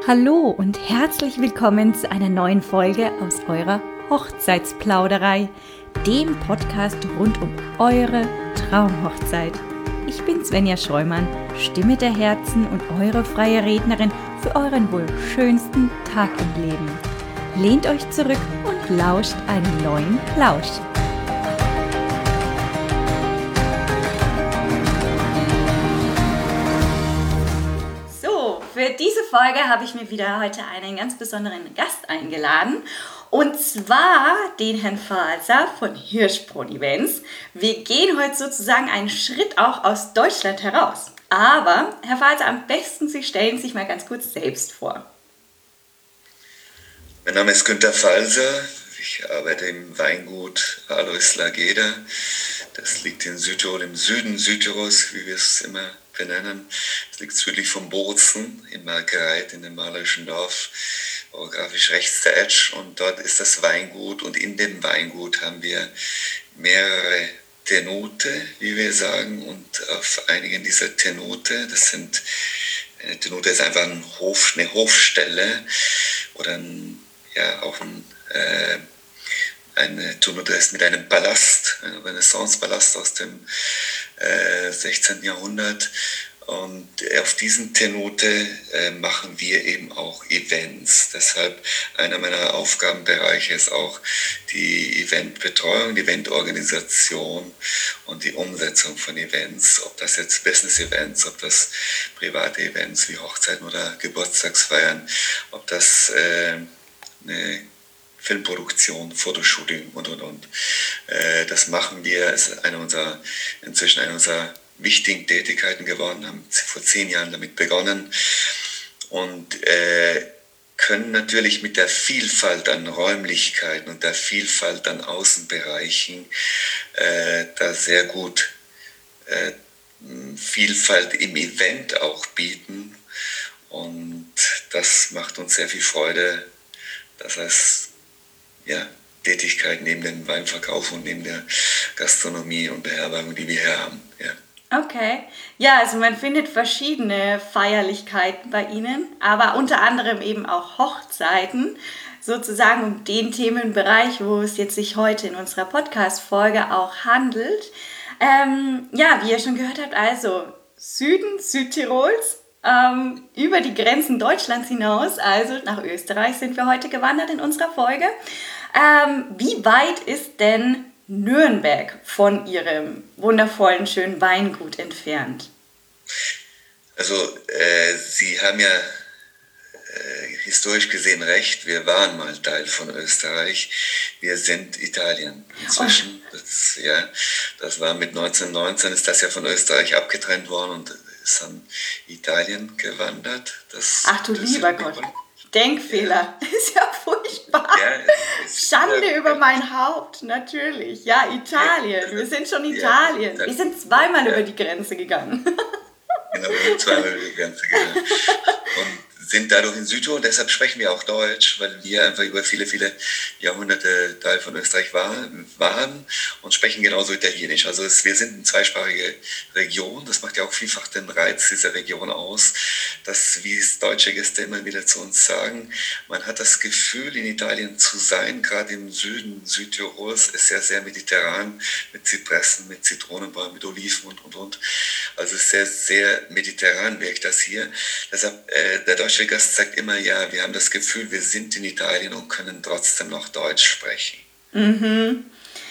Hallo und herzlich willkommen zu einer neuen Folge aus eurer Hochzeitsplauderei, dem Podcast rund um eure Traumhochzeit. Ich bin Svenja Scheumann, Stimme der Herzen und eure freie Rednerin für euren wohl schönsten Tag im Leben. Lehnt euch zurück und lauscht einen neuen Plausch. Für diese Folge habe ich mir wieder heute einen ganz besonderen Gast eingeladen, und zwar den Herrn Falzer von Hirschbrunn Events. Wir gehen heute sozusagen einen Schritt auch aus Deutschland heraus. Aber, Herr Falzer, am besten Sie stellen sich mal ganz kurz selbst vor. Mein Name ist Günter Falzer. Ich arbeite im Weingut Alois Lageda. Das liegt in Südtirol, im Süden Südtirols, wie wir es immer benennen. Es liegt südlich von Bozen in Markereit, in dem malerischen Dorf, orografisch rechts der Etsch. Und dort ist das Weingut, und in dem Weingut haben wir mehrere Tenute, wie wir sagen. Und auf einigen dieser Tenute, eine Tenute ist einfach eine Hofstelle oder eine Tenute ist mit einem Palast, einem Renaissance-Palast aus dem 16. Jahrhundert. Und auf diesen Tenute machen wir eben auch Events. Deshalb einer meiner Aufgabenbereiche ist auch die Eventbetreuung, die Eventorganisation und die Umsetzung von Events. Ob das jetzt Business-Events, ob das private Events wie Hochzeiten oder Geburtstagsfeiern, ob das eine Filmproduktion, Fotoshooting und. Das machen wir, ist inzwischen eine unserer wichtigen Tätigkeiten geworden, haben vor 10 Jahren damit begonnen und können natürlich mit der Vielfalt an Räumlichkeiten und der Vielfalt an Außenbereichen da sehr gut Vielfalt im Event auch bieten, und das macht uns sehr viel Freude. Das heißt, Tätigkeit neben dem Weinverkauf und neben der Gastronomie und Beherbergung, die wir hier haben. Ja. Okay. Ja, also man findet verschiedene Feierlichkeiten bei Ihnen, aber unter anderem eben auch Hochzeiten, sozusagen um den Themenbereich, wo es jetzt sich heute in unserer Podcast-Folge auch handelt. Wie ihr schon gehört habt, also Süden Südtirols, über die Grenzen Deutschlands hinaus, also nach Österreich sind wir heute gewandert in unserer Folge. Wie weit ist denn Nürnberg von Ihrem wundervollen, schönen Weingut entfernt? Also Sie haben ja historisch gesehen recht, wir waren mal Teil von Österreich, wir sind Italien inzwischen. Das war mit 1919, ist das ja von Österreich abgetrennt worden und ist an Italien gewandert. Ach du lieber Gott, Denkfehler, ist ja furchtbar. Ja, Schande über mein Haupt, natürlich. Ja, Italien, wir sind schon Italien. Wir sind zweimal über die Grenze gegangen. Genau, wir sind zweimal über die Grenze gegangen. Und sind dadurch in Südtirol, deshalb sprechen wir auch Deutsch, weil wir einfach über viele, viele Jahrhunderte Teil von Österreich waren und sprechen genauso Italienisch. Also wir sind eine zweisprachige Region, das macht ja auch vielfach den Reiz dieser Region aus, dass, wie es deutsche Gäste immer wieder zu uns sagen, man hat das Gefühl, in Italien zu sein, gerade im Süden Südtirols, ist ja sehr mediterran, mit Zypressen, mit Zitronenbäumen, mit Oliven und. Also es ist sehr, sehr mediterran wirkt das hier. Deshalb, der deutsche Gast sagt immer, ja, wir haben das Gefühl, wir sind in Italien und können trotzdem noch Deutsch sprechen. Mhm.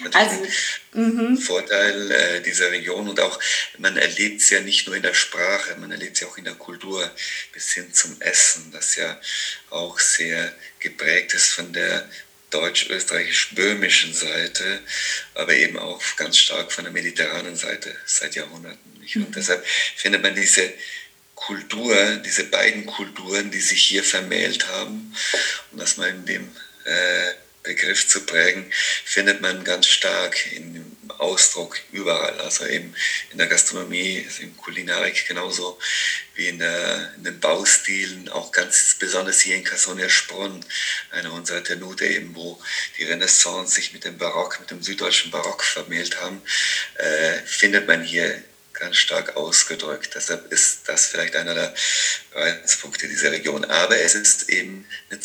Vorteil dieser Region, und auch, man erlebt es ja nicht nur in der Sprache, man erlebt es ja auch in der Kultur bis hin zum Essen, das ja auch sehr geprägt ist von der deutsch-österreichisch-böhmischen Seite, aber eben auch ganz stark von der mediterranen Seite seit Jahrhunderten. Nicht? Und deshalb findet man diese beiden Kulturen, die sich hier vermählt haben, um das mal in dem Begriff zu prägen, findet man ganz stark im Ausdruck überall. Also eben in der Gastronomie, also in Kulinarik genauso wie in den Baustilen, auch ganz besonders hier in Cassone-Sprunn, eine unserer Tenute eben, wo die Renaissance sich mit dem Barock, mit dem süddeutschen Barock vermählt haben, findet man hier ganz stark ausgedrückt. Deshalb ist das vielleicht einer der Reizpunkte dieser Region. Aber es ist eben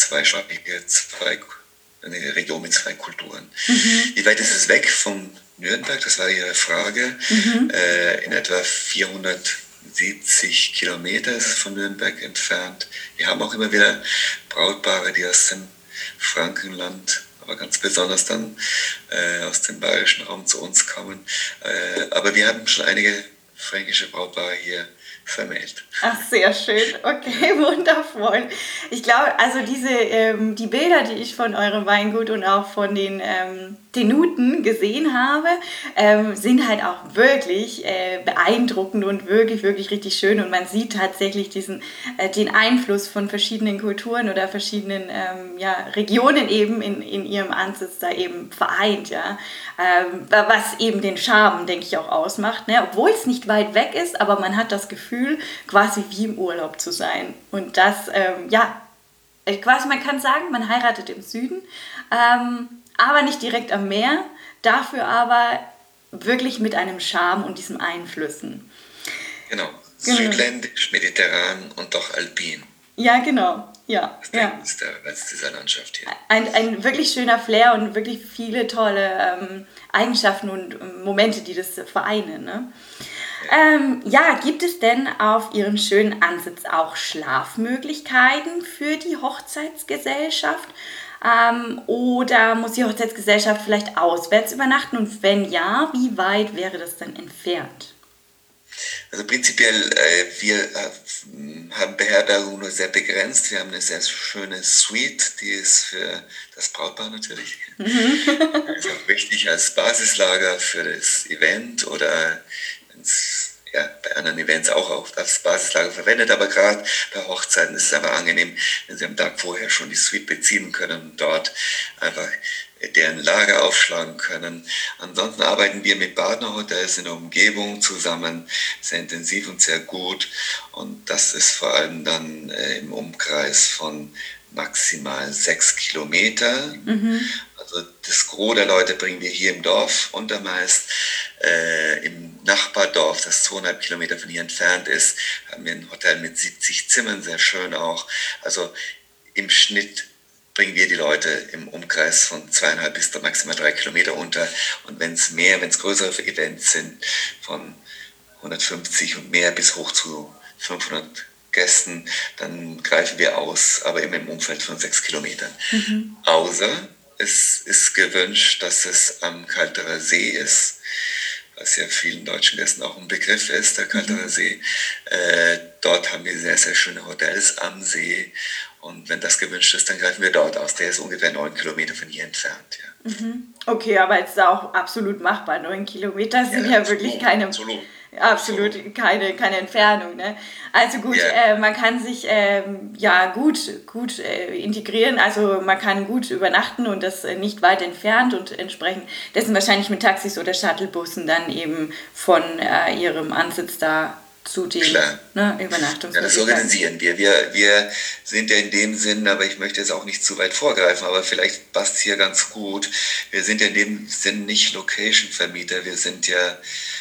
eine Region mit zwei Kulturen. Wie weit ist es weg von Nürnberg? Das war Ihre Frage. In etwa 470 Kilometer ist es von Nürnberg entfernt. Wir haben auch immer wieder Brautpaare, die aus dem Frankenland, aber ganz besonders dann aus dem bayerischen Raum zu uns kommen. Aber wir haben schon einige fränkische Brautpaare hier vermählt. Ach, sehr schön. Okay, wundervoll. Ich glaube, also die Bilder, die ich von eurem Weingut und auch von den Tenuten gesehen habe, sind halt auch wirklich beeindruckend und wirklich, wirklich richtig schön. Und man sieht tatsächlich den Einfluss von verschiedenen Kulturen oder verschiedenen Regionen eben in ihrem Ansatz da eben vereint. Ja? Was eben den Charme, denke ich, auch ausmacht. Ne? Obwohl es nicht weit weg ist, aber man hat das Gefühl, quasi wie im Urlaub zu sein. Und das, quasi man kann sagen, man heiratet im Süden, aber nicht direkt am Meer, dafür aber wirklich mit einem Charme und diesen Einflüssen. Genau, südländisch, mediterran und doch alpin. Ja, genau. Ja, das ist der Reiz dieser Landschaft hier. Ein wirklich schöner Flair und wirklich viele tolle Eigenschaften und Momente, die das vereinen. Ne? Gibt es denn auf Ihrem schönen Ansitz auch Schlafmöglichkeiten für die Hochzeitsgesellschaft? Oder muss die Hochzeitsgesellschaft vielleicht auswärts übernachten? Und wenn ja, wie weit wäre das dann entfernt? Also prinzipiell, wir haben Beherbergung nur sehr begrenzt. Wir haben eine sehr schöne Suite, die ist für das Brautpaar natürlich. Ist auch wichtig als Basislager für das Event oder bei anderen Events auch das Basislager verwendet, aber gerade bei Hochzeiten ist es einfach angenehm, wenn Sie am Tag vorher schon die Suite beziehen können und dort einfach deren Lager aufschlagen können. Ansonsten arbeiten wir mit Partnerhotels in der Umgebung zusammen, sehr intensiv und sehr gut, und das ist vor allem dann im Umkreis von maximal 6 Kilometer. Also das Gros der Leute bringen wir hier im Dorf unter, meist im Nachbardorf, das 2,5 Kilometer von hier entfernt ist, haben wir ein Hotel mit 70 Zimmern, sehr schön auch. Also im Schnitt bringen wir die Leute im Umkreis von 2,5 bis maximal 3 Kilometer unter. Und wenn es größere Events sind, von 150 und mehr bis hoch zu 500 Gästen, dann greifen wir aus, aber immer im Umfeld von 6 Kilometern. Außer es ist gewünscht, dass es am Kalterer See ist, was ja vielen deutschen Gästen auch ein Begriff ist, der Kalterer See. Dort haben wir sehr, sehr schöne Hotels am See. Und wenn das gewünscht ist, dann greifen wir dort aus. Der ist ungefähr 9 Kilometer von hier entfernt. Ja. Okay, aber es ist auch absolut machbar. 9 Kilometer sind ja wirklich keine Entfernung. Ne? Also gut, man kann sich gut integrieren. Also man kann gut übernachten und das nicht weit entfernt und entsprechend dessen wahrscheinlich mit Taxis oder Shuttlebussen dann eben von ihrem Ansitz da zu den Übernachtungsmöglichkeiten. Ja, das organisieren wir. Wir sind ja in dem Sinn, aber ich möchte jetzt auch nicht zu weit vorgreifen, aber vielleicht passt es hier ganz gut. Wir sind ja in dem Sinn nicht Location-Vermieter, wir sind ja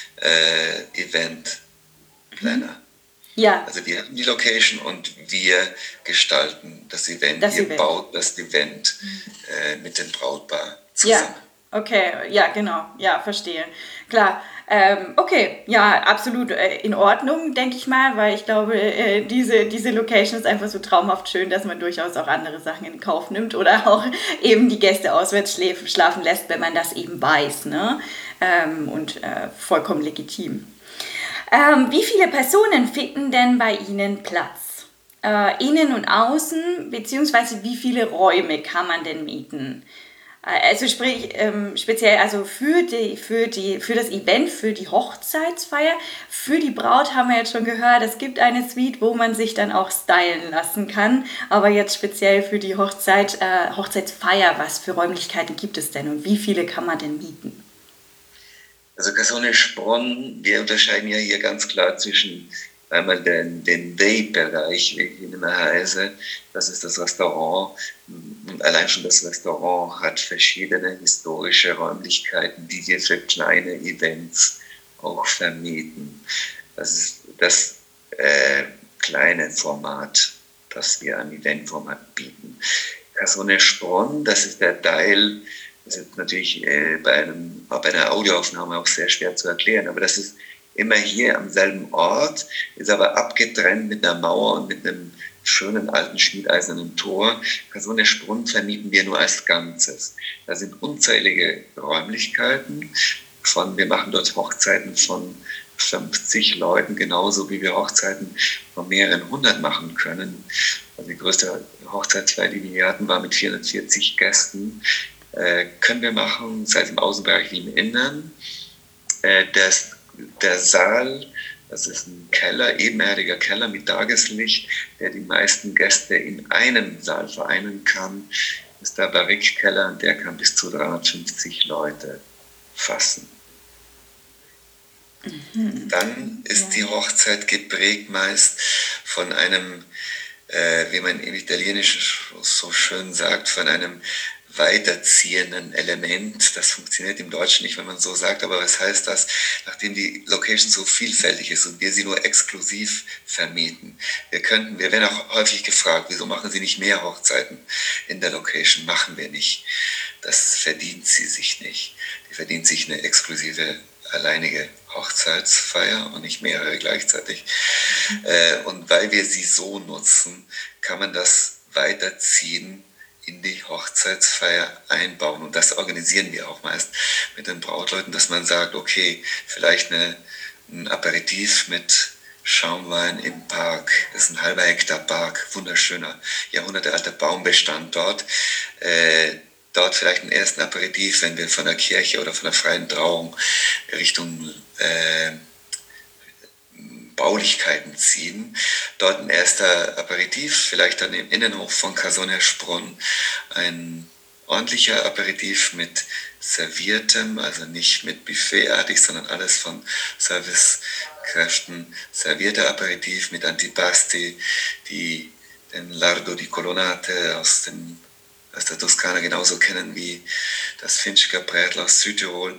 Event-Planner. Ja. Also wir haben die Location und wir gestalten das Event. Ihr baut das Event mit dem Brautpaar zusammen. Ja, okay, ja, genau. Ja, verstehe. Klar. Okay, ja, absolut in Ordnung, denke ich mal, weil ich glaube, diese Location ist einfach so traumhaft schön, dass man durchaus auch andere Sachen in Kauf nimmt oder auch eben die Gäste auswärts schlafen lässt, wenn man das eben weiß, ne? Und vollkommen legitim. Wie viele Personen finden denn bei Ihnen Platz? Innen und außen, beziehungsweise wie viele Räume kann man denn mieten? Also sprich, speziell also für das Event, für die Hochzeitsfeier, für die Braut haben wir jetzt schon gehört, es gibt eine Suite, wo man sich dann auch stylen lassen kann. Aber jetzt speziell für die Hochzeitsfeier, was für Räumlichkeiten gibt es denn und wie viele kann man denn mieten? Also Casone-Spronn, wir unterscheiden ja hier ganz klar zwischen einmal den Day-Bereich, wie ich ihn immer heiße, das ist das Restaurant. Und allein schon das Restaurant hat verschiedene historische Räumlichkeiten, die wir für kleine Events auch vermieten. Das ist das kleine Format, das wir am Eventformat bieten. Casone-Spron, das ist der Teil, das ist natürlich bei einer Audioaufnahme auch sehr schwer zu erklären, aber das ist immer hier am selben Ort, ist aber abgetrennt mit einer Mauer und mit einem schönen alten schmiedeisernen Tor. Casone-Spron vermieten wir nur als Ganzes. Da sind unzählige Räumlichkeiten. Wir machen dort Hochzeiten von 50 Leuten, genauso wie wir Hochzeiten von mehreren hundert machen können. Also die größte Hochzeitsfeier, die wir hatten, war mit 440 Gästen. Können wir machen, sei es im Außenbereich wie im Innern. Der Saal, das ist ein Keller, ebenerdiger Keller mit Tageslicht, der die meisten Gäste in einem Saal vereinen kann. Das ist der Barrique-Keller und der kann bis zu 350 Leute fassen. Dann ist die Hochzeit geprägt meist von einem, wie man im Italienischen so schön sagt, von einem weiterziehenden Element. Das funktioniert im Deutschen nicht, wenn man so sagt, aber was heißt das? Nachdem die Location so vielfältig ist und wir sie nur exklusiv vermieten. Wir werden auch häufig gefragt, wieso machen Sie nicht mehr Hochzeiten in der Location? Machen wir nicht. Das verdient sie sich nicht. Die verdient sich eine exklusive, alleinige Hochzeitsfeier und nicht mehrere gleichzeitig. Und weil wir sie so nutzen, kann man das weiterziehen, in die Hochzeitsfeier einbauen. Und das organisieren wir auch meist mit den Brautleuten, dass man sagt, okay, vielleicht ein Aperitif mit Schaumwein im Park. Das ist ein halber Hektar Park, wunderschöner, jahrhundertealter Baumbestand dort. Dort vielleicht einen ersten Aperitif, wenn wir von der Kirche oder von der freien Trauung Richtung Baulichkeiten ziehen. Dort ein erster Aperitif, vielleicht dann im Innenhof von Casone-Spron ein ordentlicher Aperitif mit serviertem, also nicht mit Buffetartig, sondern alles von Servicekräften. Servierter Aperitif mit Antipasti, die den Lardo di Colonnate aus der Toskana genauso kennen wie das Finchker Brätl aus Südtirol,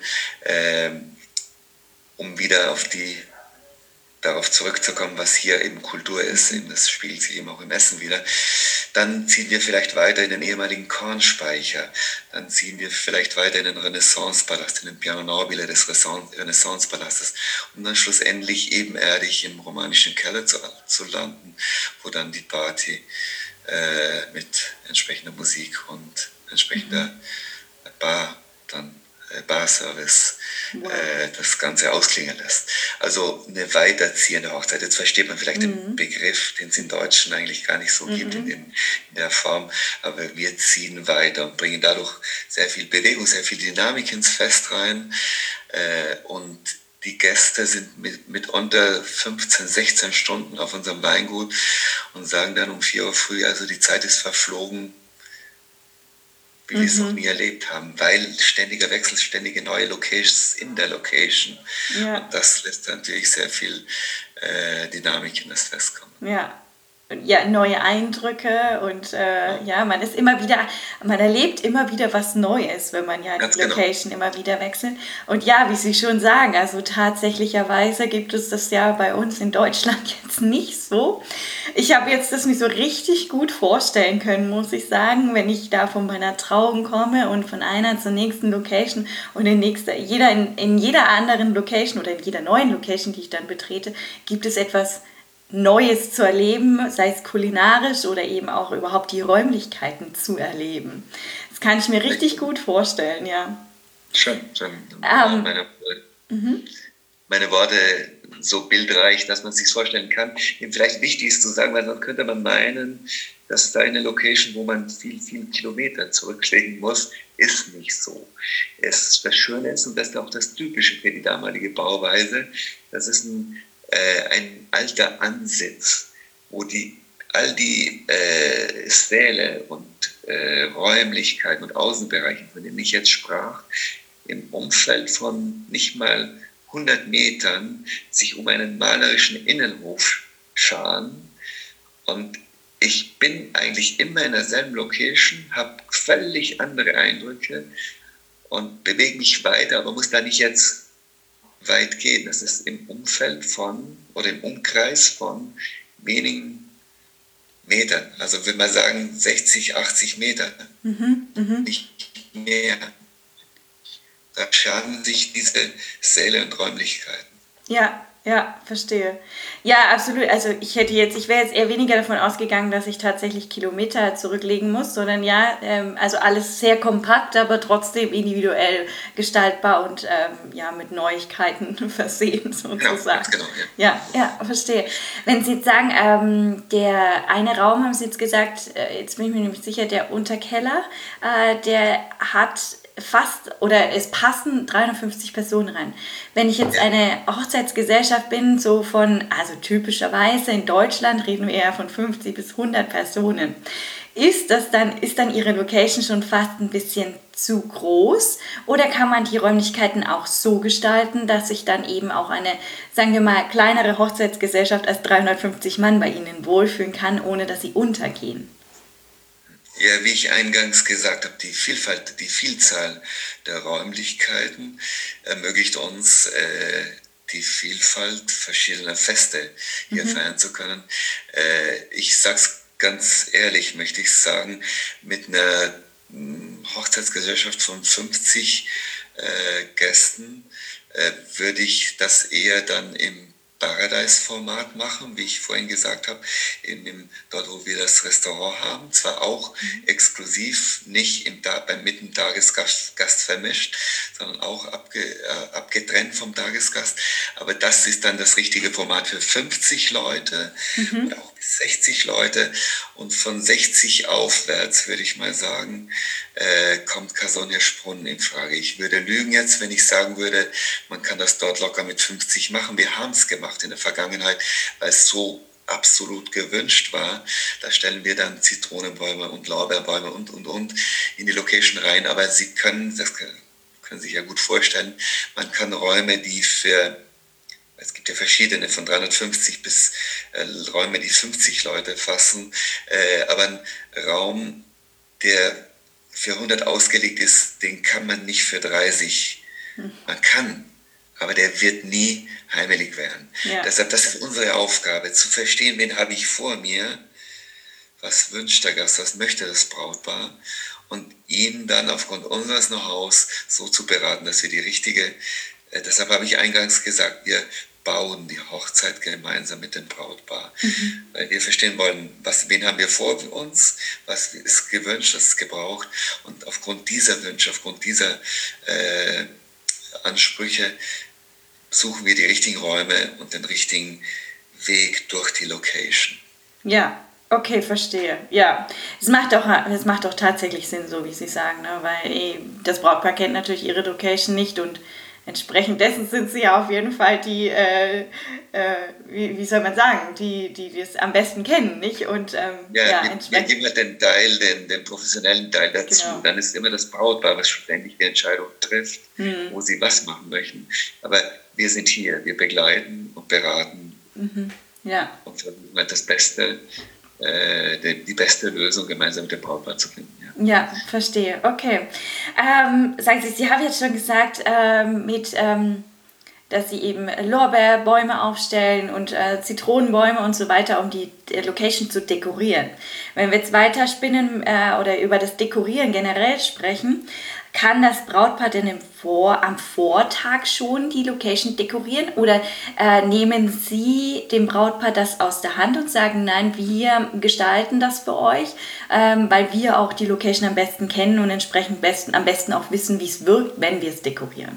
um wieder darauf zurückzukommen, was hier eben Kultur ist, eben das spiegelt sich eben auch im Essen wieder. Dann ziehen wir vielleicht weiter in den ehemaligen Kornspeicher, dann ziehen wir vielleicht weiter in den Renaissancepalast, in den Piano Nobile des Renaissancepalastes, um dann schlussendlich ebenerdig im romanischen Keller zu landen, wo dann die Party mit entsprechender Musik und entsprechender Barservice das Ganze ausklingen lässt. Also eine weiterziehende Hochzeit. Jetzt versteht man vielleicht den Begriff, den es in Deutschen eigentlich gar nicht so gibt in der Form, aber wir ziehen weiter und bringen dadurch sehr viel Bewegung, sehr viel Dynamik ins Fest rein und die Gäste sind mitunter 15, 16 Stunden auf unserem Weingut und sagen dann um 4 Uhr früh, also die Zeit ist verflogen, wie wir es noch nie erlebt haben, weil ständiger Wechsel, ständige neue Locations in der Location. Ja. Und das lässt natürlich sehr viel Dynamik in das Fest kommen. Ja, neue Eindrücke und man erlebt immer wieder was Neues, wenn man die Location immer wieder wechselt. Und ja, wie Sie schon sagen, also tatsächlicherweise gibt es das ja bei uns in Deutschland jetzt nicht so. Ich habe jetzt das mir so richtig gut vorstellen können, muss ich sagen, wenn ich da von meiner Trauung komme und von einer zur nächsten Location und in jeder anderen Location oder in jeder neuen Location, die ich dann betrete, gibt es etwas Neues zu erleben, sei es kulinarisch oder eben auch überhaupt die Räumlichkeiten zu erleben. Das kann ich mir richtig gut vorstellen, ja. Schön. Meine Worte so bildreich, dass man es sich vorstellen kann. Eben vielleicht wichtig ist zu sagen, weil sonst könnte man meinen, dass da eine Location, wo man viel Kilometer zurücklegen muss, ist nicht so. Das Schöne ist, und das ist auch das Typische für die damalige Bauweise, das ist ein alter Ansitz, wo all die Säle und Räumlichkeiten und Außenbereiche, von denen ich jetzt sprach, im Umfeld von nicht mal 100 Metern sich um einen malerischen Innenhof scharen. Und ich bin eigentlich immer in derselben Location, habe völlig andere Eindrücke und bewege mich weiter, aber muss da nicht jetzt weit gehen. Das ist im Umfeld von oder im Umkreis von wenigen Metern. Also wenn wir sagen 60, 80 Meter, nicht mehr. Da schaden sich diese Säle und Räumlichkeiten. Ja, ja, verstehe. Ja, absolut. Also ich wäre jetzt eher weniger davon ausgegangen, dass ich tatsächlich Kilometer zurücklegen muss, sondern ja, also alles sehr kompakt, aber trotzdem individuell gestaltbar und ja, mit Neuigkeiten versehen sozusagen. Genau, ja. Ja, verstehe. Wenn Sie jetzt sagen, der eine Raum, haben Sie jetzt gesagt, jetzt bin ich mir nämlich sicher, der Unterkeller, der hat es passen 350 Personen rein. Wenn ich jetzt eine Hochzeitsgesellschaft bin, also typischerweise in Deutschland reden wir eher von 50 bis 100 Personen. Ist dann Ihre Location schon fast ein bisschen zu groß? Oder kann man die Räumlichkeiten auch so gestalten, dass sich dann eben auch eine, sagen wir mal, kleinere Hochzeitsgesellschaft als 350 Mann bei Ihnen wohlfühlen kann, ohne dass sie untergehen? Ja, wie ich eingangs gesagt habe, die Vielzahl der Räumlichkeiten ermöglicht uns, die Vielfalt verschiedener Feste hier feiern zu können. Ich sag's ganz ehrlich, möchte ich sagen, mit einer Hochzeitsgesellschaft von 50 Gästen würde ich das eher dann im Paradise-Format machen, wie ich vorhin gesagt habe, dort, wo wir das Restaurant haben, zwar auch exklusiv, nicht mit dem Tagesgast vermischt, sondern auch abgetrennt vom Tagesgast, aber das ist dann das richtige Format für 50 Leute oder auch bis 60 Leute und von 60 aufwärts, würde ich mal sagen, kommt Casogna-Sprunn in Frage. Ich würde lügen jetzt, wenn ich sagen würde, man kann das dort locker mit 50 machen. Wir haben es gemacht in der Vergangenheit, weil es so absolut gewünscht war. Da stellen wir dann Zitronenbäume und Lorbeerbäume und in die Location rein. Aber das können sich ja gut vorstellen, man kann Räume, es gibt ja verschiedene, von 350 bis Räume, die 50 Leute fassen, aber ein Raum, der für 100 ausgelegt ist, den kann man nicht für 30. Man kann, aber der wird nie heimelig werden. Ja. Deshalb, das ist unsere Aufgabe, zu verstehen, wen habe ich vor mir, was wünscht der Gast, was möchte das Brautpaar und ihn dann aufgrund unseres Know-hows so zu beraten, dass wir deshalb habe ich eingangs gesagt, wir bauen die Hochzeit gemeinsam mit dem Brautpaar. Weil wir verstehen wollen, wen haben wir vor uns, was ist gewünscht, was ist gebraucht und aufgrund dieser Wünsche, aufgrund dieser Ansprüche suchen wir die richtigen Räume und den richtigen Weg durch die Location. Ja, okay, verstehe. Ja, es macht auch tatsächlich Sinn, so wie Sie sagen, ne? Weil das Brautpaar kennt natürlich ihre Location nicht und entsprechend dessen sind sie ja auf jeden Fall die, wie soll man sagen, die es am besten kennen, nicht? Und wir geben halt den professionellen Teil dazu. Genau. Dann ist immer das Brautpaar, was ständig die Entscheidung trifft, wo sie was machen möchten. Aber wir sind hier, wir begleiten und beraten und versuchen halt die beste Lösung gemeinsam mit dem Brautpaar zu finden. Ja, verstehe. Okay. Sagen Sie haben jetzt schon gesagt, dass Sie eben Lorbeerbäume aufstellen und Zitronenbäume und so weiter, um die Location zu dekorieren. Wenn wir jetzt weiterspinnen oder über das Dekorieren generell sprechen, kann das Brautpaar denn am Vortag schon die Location dekorieren oder nehmen Sie dem Brautpaar das aus der Hand und sagen, nein, wir gestalten das für euch, weil wir auch die Location am besten kennen und entsprechend am besten auch wissen, wie es wirkt, wenn wir es dekorieren?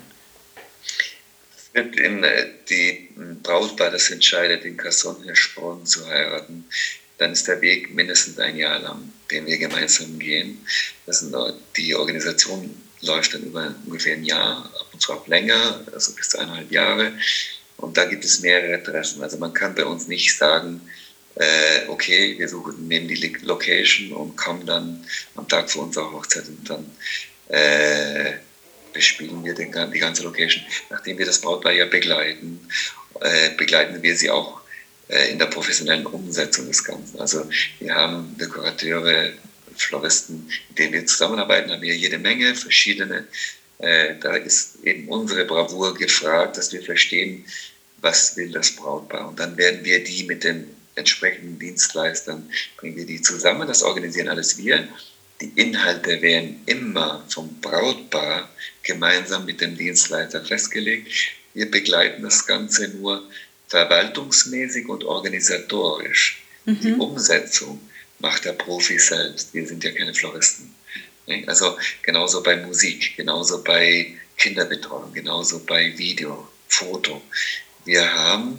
Wenn die Brautpaar das entscheidet, in Casogna-Sprunn zu heiraten, dann ist der Weg mindestens ein Jahr lang, den wir gemeinsam gehen. Die Organisation läuft dann über ungefähr ein Jahr, ab und zu auch länger, also bis zu 1,5 Jahre. Und da gibt es mehrere Treffen. Also man kann bei uns nicht sagen, okay, wir nehmen die Location und kommen dann am Tag vor unserer Hochzeit und dann bespielen wir die ganze Location. Nachdem wir das Brautpaar ja begleiten wir sie auch in der professionellen Umsetzung des Ganzen. Also wir haben Dekorateure, Floristen, mit denen wir zusammenarbeiten, haben wir jede Menge verschiedene Da ist eben unsere Bravour gefragt, dass wir verstehen, was will das Brautpaar. Und dann werden wir die mit den entsprechenden Dienstleistern, bringen wir die zusammen, das organisieren alles wir. Die Inhalte werden immer vom Brautpaar gemeinsam mit dem Dienstleister festgelegt. Wir begleiten das Ganze nur verwaltungsmäßig und organisatorisch. Die Umsetzung macht der Profi selbst. Wir sind ja keine Floristen. Also genauso bei Musik, genauso bei Kinderbetreuung, genauso bei Video, Foto. Wir haben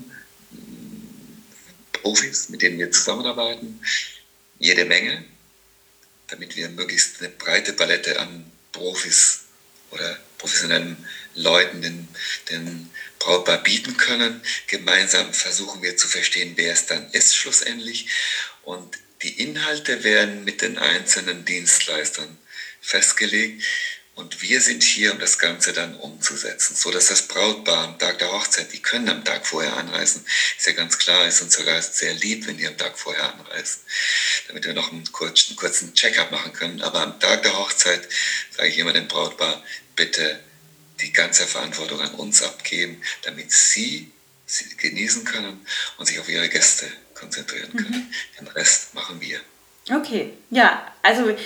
Profis, mit denen wir zusammenarbeiten, jede Menge, damit wir möglichst eine breite Palette an Profis oder professionellen Leuten den Brautpaar bieten können. Gemeinsam versuchen wir zu verstehen, wer es dann ist schlussendlich. Und die Inhalte werden mit den einzelnen Dienstleistern festgelegt. Und wir sind hier, um das Ganze dann umzusetzen, so dass das Brautpaar am Tag der Hochzeit, die können am Tag vorher anreisen. Ist ja ganz klar, ist uns sogar sehr lieb, wenn die am Tag vorher anreisen, damit wir noch einen kurzen Check-up machen können. Aber am Tag der Hochzeit sage ich immer dem Brautpaar, bitte die ganze Verantwortung an uns abgeben, damit sie genießen können und sich auf ihre Gäste konzentrieren können. Den Rest machen wir. Okay, ja, also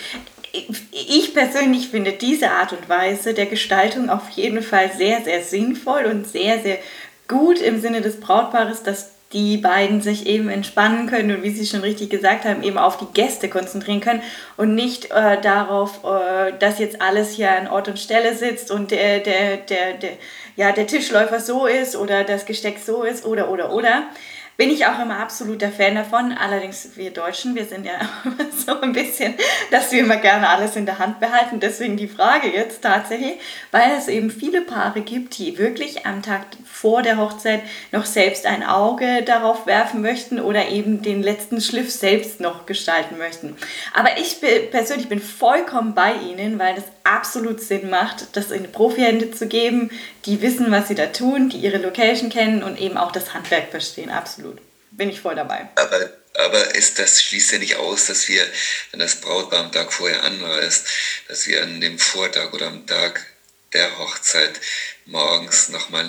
ich persönlich finde diese Art und Weise der Gestaltung auf jeden Fall sehr, sehr sinnvoll und sehr, sehr gut im Sinne des Brautpaares, dass die beiden sich eben entspannen können und wie Sie schon richtig gesagt haben, eben auf die Gäste konzentrieren können und nicht darauf, dass jetzt alles hier an Ort und Stelle sitzt und der Tischläufer so ist oder das Gesteck so ist oder. Bin ich auch immer absoluter Fan davon. Allerdings wir Deutschen, wir sind ja so ein bisschen, dass wir immer gerne alles in der Hand behalten. Deswegen die Frage jetzt tatsächlich, weil es eben viele Paare gibt, die wirklich am Tag vor der Hochzeit noch selbst ein Auge darauf werfen möchten oder eben den letzten Schliff selbst noch gestalten möchten. Aber ich persönlich bin vollkommen bei Ihnen, weil das absolut Sinn macht, das in Profihände zu geben, die wissen, was sie da tun, die ihre Location kennen und eben auch das Handwerk verstehen. Absolut. Bin ich voll dabei. Aber das schließt ja nicht aus, dass wir, wenn das Brautpaar am Tag vorher anreist, dass wir an dem Vortag oder am Tag der Hochzeit morgens nochmal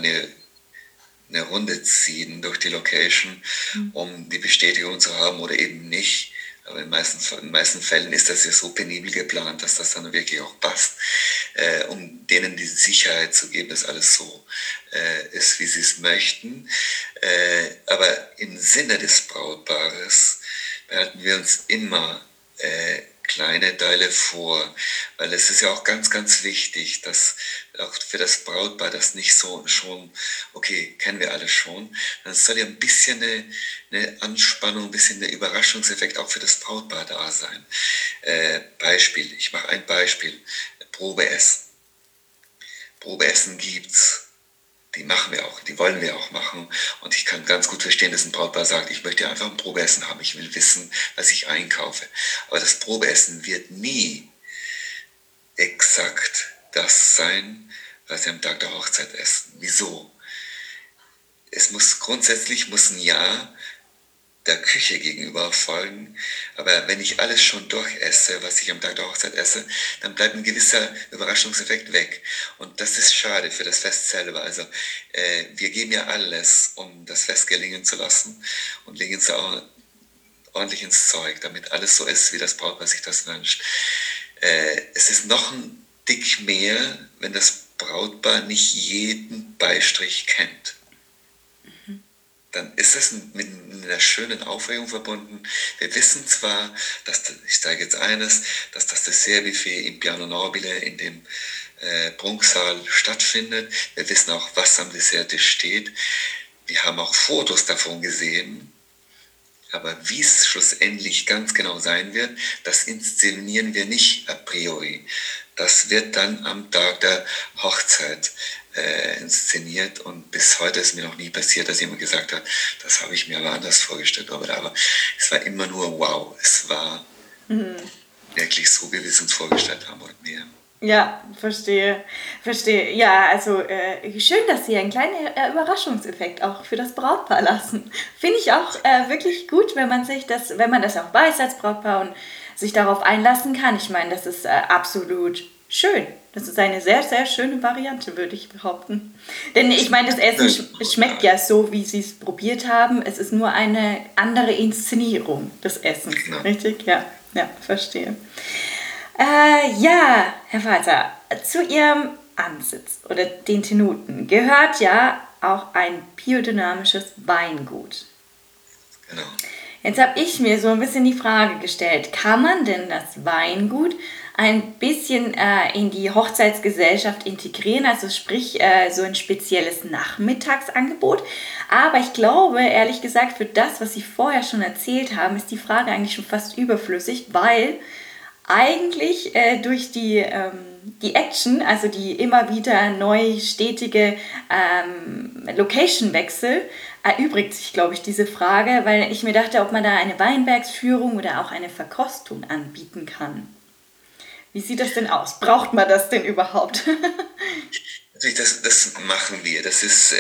eine Runde ziehen durch die Location, um die Bestätigung zu haben oder eben nicht. Aber in den meisten Fällen ist das ja so penibel geplant, dass das dann wirklich auch passt, um denen die Sicherheit zu geben, dass alles so ist, wie sie es möchten. Aber im Sinne des Brautpaares behalten wir uns immer kleine Teile vor, weil es ist ja auch ganz, ganz wichtig, dass auch für das Brautpaar das nicht so schon, okay, kennen wir alle schon, dann soll ja ein bisschen eine Anspannung, ein bisschen der Überraschungseffekt auch für das Brautpaar da sein. Beispiel, ich mache ein Beispiel, Probeessen. Probeessen gibt's. Die machen wir auch, die wollen wir auch machen. Und ich kann ganz gut verstehen, dass ein Brautpaar sagt, ich möchte einfach ein Probeessen haben, ich will wissen, was ich einkaufe. Aber das Probeessen wird nie exakt das sein, was sie am Tag der Hochzeit essen. Wieso? Grundsätzlich muss ein Ja der Küche gegenüber folgen, aber wenn ich alles schon durchesse, was ich am Tag der Hochzeit esse, dann bleibt ein gewisser Überraschungseffekt weg. Und das ist schade für das Fest selber. Also wir geben ja alles, um das Fest gelingen zu lassen und legen es auch ordentlich ins Zeug, damit alles so ist, wie das Brautpaar sich das wünscht. Es ist noch ein Tick mehr, wenn das Brautpaar nicht jeden Beistrich kennt. Dann ist es mit einer schönen Aufregung verbunden. Wir wissen zwar, ich sage jetzt eines, dass das Dessertbuffet im Piano Nobile in dem Prunksaal stattfindet. Wir wissen auch, was am Desserttisch steht. Wir haben auch Fotos davon gesehen. Aber wie es schlussendlich ganz genau sein wird, das inszenieren wir nicht a priori. Das wird dann am Tag der Hochzeit inszeniert und bis heute ist mir noch nie passiert, dass jemand gesagt hat, das habe ich mir aber anders vorgestellt. Aber es war immer nur wow, es war wirklich so, wie wir es uns vorgestellt haben und mehr. Ja, verstehe. Ja, also schön, dass Sie einen kleinen Überraschungseffekt auch für das Brautpaar lassen. Finde ich auch wirklich gut, wenn man das auch weiß als Brautpaar und sich darauf einlassen kann. Ich meine, das ist absolut schön. Das ist eine sehr, sehr schöne Variante, würde ich behaupten. Denn ich meine, das Essen schmeckt ja so, wie Sie es probiert haben. Es ist nur eine andere Inszenierung des Essens, richtig? Ja, ja, verstehe. Ja, Herr Vater, zu Ihrem Ansitz oder den Tenuten gehört ja auch ein biodynamisches Weingut. Genau. Jetzt habe ich mir so ein bisschen die Frage gestellt, kann man denn das Weingut ein bisschen in die Hochzeitsgesellschaft integrieren, also sprich so ein spezielles Nachmittagsangebot? Aber ich glaube, ehrlich gesagt, für das, was Sie vorher schon erzählt haben, ist die Frage eigentlich schon fast überflüssig, weil eigentlich durch die Action, also die immer wieder neu stetige Location-Wechsel, erübrigt sich, glaube ich, diese Frage, weil ich mir dachte, ob man da eine Weinbergsführung oder auch eine Verkostung anbieten kann. Wie sieht das denn aus? Braucht man das denn überhaupt? Das machen wir. Das ist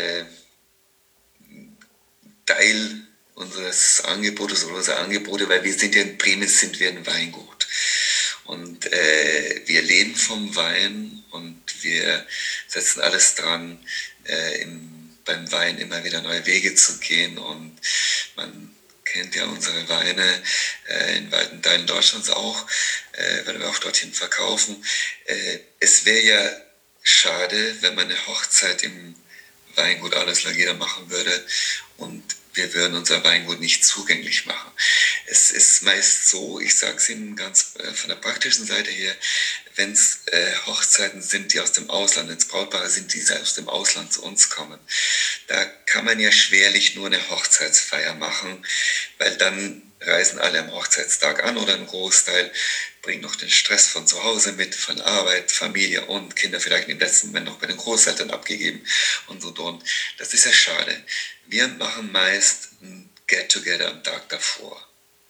Teil unseres Angebotes oder unserer Angebote, weil wir sind ja in Bremen, sind wir ein Weingut. Und wir leben vom Wein und wir setzen alles dran, beim Wein immer wieder neue Wege zu gehen. Und man kennt ja unsere Weine in weiten Teilen Deutschlands auch, weil wir auch dorthin verkaufen. Es wäre ja schade, wenn man eine Hochzeit im Weingut Alles Lageda machen würde und wir würden unser Weingut nicht zugänglich machen. Es ist meist so, ich sage es Ihnen ganz von der praktischen Seite her, wenn es Hochzeiten sind, die aus dem Ausland, wenn es Brautpaare sind, die aus dem Ausland zu uns kommen, da kann man ja schwerlich nur eine Hochzeitsfeier machen, weil dann reisen alle am Hochzeitstag an oder ein Großteil bringt noch den Stress von zu Hause mit, von Arbeit, Familie und Kinder vielleicht im letzten Moment noch bei den Großeltern abgegeben und so und. Das ist ja schade. Wir machen meist ein Get-Together am Tag davor.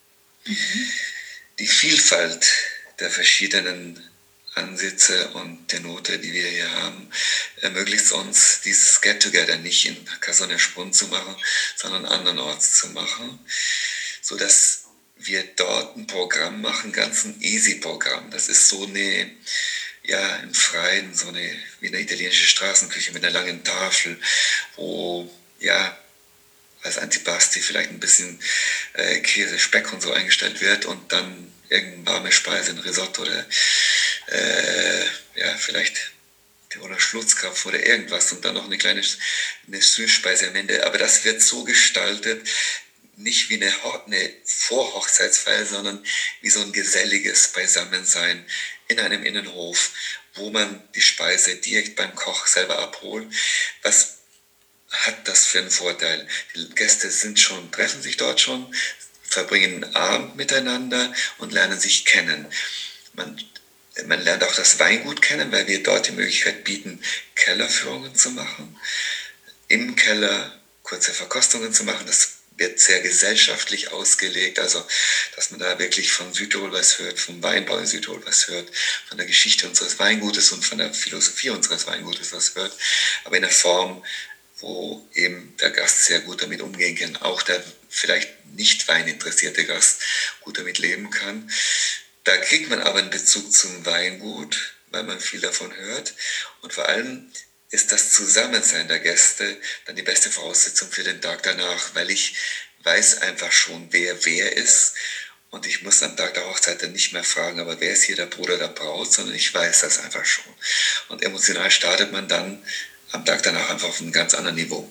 Die Vielfalt der verschiedenen Ansätze und Tenute, die wir hier haben, ermöglicht es uns, dieses Get-Together nicht in Casone-Sprung zu machen, sondern andernorts zu machen, sodass wir dort ein Programm machen, ganz ein Easy-Programm. Das ist so eine, ja, im Freien, so eine, wie eine italienische Straßenküche mit einer langen Tafel, wo, ja, als Antipasti vielleicht ein bisschen Käse, Speck und so eingestellt wird und dann irgendeine warme Speise, ein Risotto oder ja, vielleicht oder Schlutzkrapfen oder irgendwas und dann noch eine Süßspeise am Ende. Aber das wird so gestaltet, nicht wie eine Vorhochzeitsfeier, sondern wie so ein geselliges Beisammensein in einem Innenhof, wo man die Speise direkt beim Koch selber abholt. Was hat das für einen Vorteil? Die Gäste treffen sich dort schon, verbringen einen Abend miteinander und lernen sich kennen. Man lernt auch das Weingut kennen, weil wir dort die Möglichkeit bieten, Kellerführungen zu machen, im Keller kurze Verkostungen zu machen. Das wird sehr gesellschaftlich ausgelegt, also dass man da wirklich von Südtirol was hört, vom Weinbau in Südtirol was hört, von der Geschichte unseres Weingutes und von der Philosophie unseres Weingutes was hört, aber in der Form, wo eben der Gast sehr gut damit umgehen kann, auch der vielleicht nicht weininteressierte Gast gut damit leben kann. Da kriegt man aber einen Bezug zum Weingut, weil man viel davon hört und vor allem ist das Zusammensein der Gäste dann die beste Voraussetzung für den Tag danach, weil ich weiß einfach schon, wer ist und ich muss am Tag der Hochzeit dann nicht mehr fragen, aber wer ist hier der Bruder der Braut, sondern ich weiß das einfach schon. Und emotional startet man dann am Tag danach einfach auf einem ganz anderen Niveau.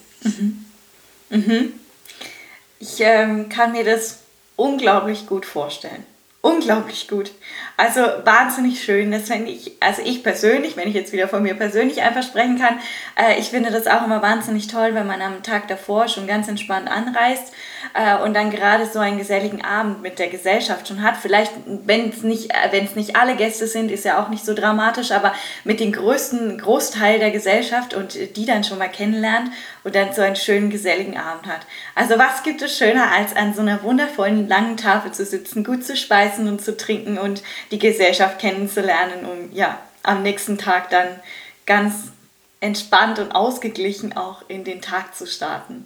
Ich kann mir das unglaublich gut vorstellen. Unglaublich gut. Also wahnsinnig schön. Das finde ich, also ich persönlich, wenn ich jetzt wieder von mir persönlich einfach sprechen kann, ich finde das auch immer wahnsinnig toll, wenn man am Tag davor schon ganz entspannt anreist und dann gerade so einen geselligen Abend mit der Gesellschaft schon hat. Vielleicht, wenn es nicht alle Gäste sind, ist ja auch nicht so dramatisch, aber mit dem Großteil der Gesellschaft und die dann schon mal kennenlernt und dann so einen schönen geselligen Abend hat. Also was gibt es schöner, als an so einer wundervollen langen Tafel zu sitzen, gut zu speisen und zu trinken und die Gesellschaft kennenzulernen, um ja am nächsten Tag dann ganz entspannt und ausgeglichen auch in den Tag zu starten.